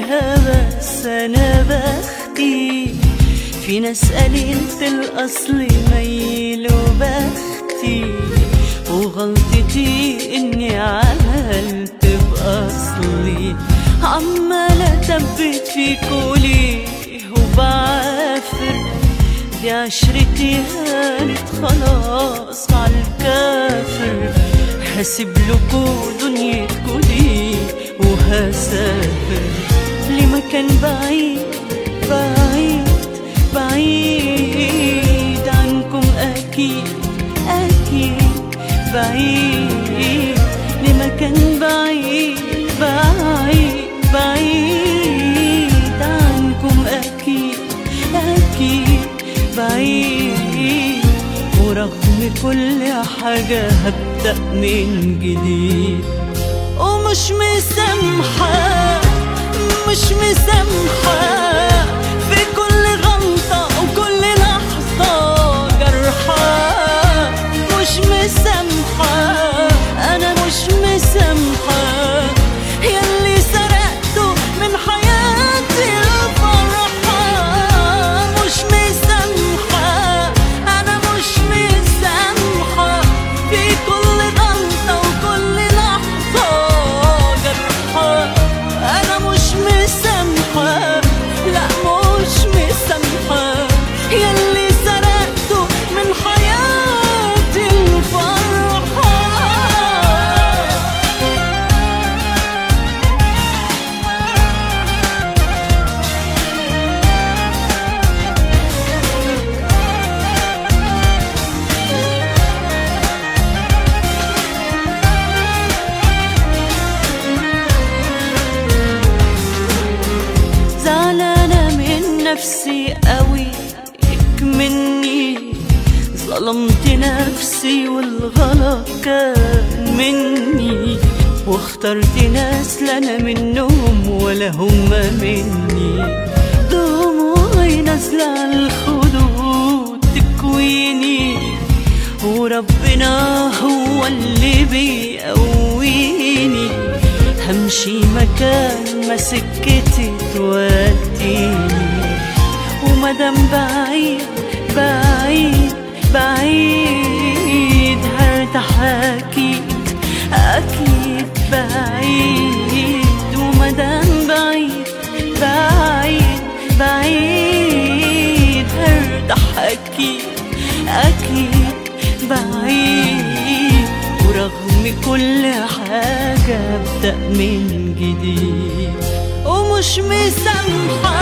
فيها بس أنا بختي. في ناس قليلة الأصل ميل وبختي، وغلطتي إني عملت بأصلي. عمالة أثبت فيكوا ليه وبعافر، دي عشرتي هانت خلاص عالكافر. هسيب لكوا دنيتكوا دي وهسافر لمكان بعيد بعيد بعيد عنكم أكيد أكيد. بعيد لمكان بعيد بعيد بعيد عنكم أكيد أكيد بعيد. ورغم كل حاجة هبدأ من جديد، ومش مسامحة مش مسامحة في كل غلطة وكل لحظة جرحة. مش مسامحة أنا مش مسامحة ياللي سرقته من حياتي الفرحة. مش مسامحة أنا مش مسامحة في كل غلطة وكل لحظة جرحة. أنا مش مسامحة لا مش مسامحة ياللي سرقته من حياتي الفرحة. زعلانة من نفسي قوي مني، ظلمت نفسي والغلط كان مني. واخترت ناس لا أنا منهم ولا هم مني. دموعي نازلة عالخدود تكويني، وربنا هو اللي بيقويني. همشي مكان ما سكتي توديني، ومدام بعيد بعيد بعيد هرتاح أكيد أكيد بعيد. ومدام بعيد بعيد بعيد هرتاح أكيد أكيد بعيد. ورغم كل حاجة أبدأ من جديد، ومش مسامحة